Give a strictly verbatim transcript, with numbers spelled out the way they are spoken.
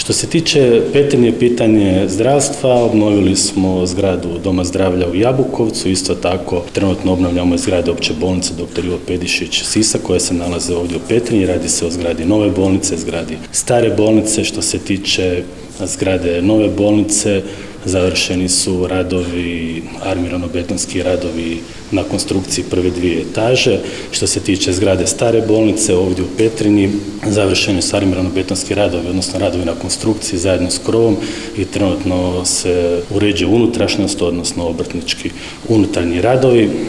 Što se tiče Petrinje, pitanje zdravstva, obnovili smo zgradu Doma zdravlja u Jabukovcu, isto tako trenutno obnavljamo zgrade Opće bolnice doktor Ivo Pedišić Sisak koja se nalaze ovdje u Petrinji. Radi se o zgradi nove bolnice, zgradi stare bolnice. Što se tiče zgrade nove bolnice, završeni su radovi, armirano-betonski radovi na konstrukciji prve dvije etaže. Što se tiče zgrade stare bolnice, ovdje u Petrinji, završeni su armirano-betonski radovi, odnosno radovi na konstrukciji zajedno s krovom i trenutno se uređuje unutrašnjost, odnosno obrtnički unutarnji radovi.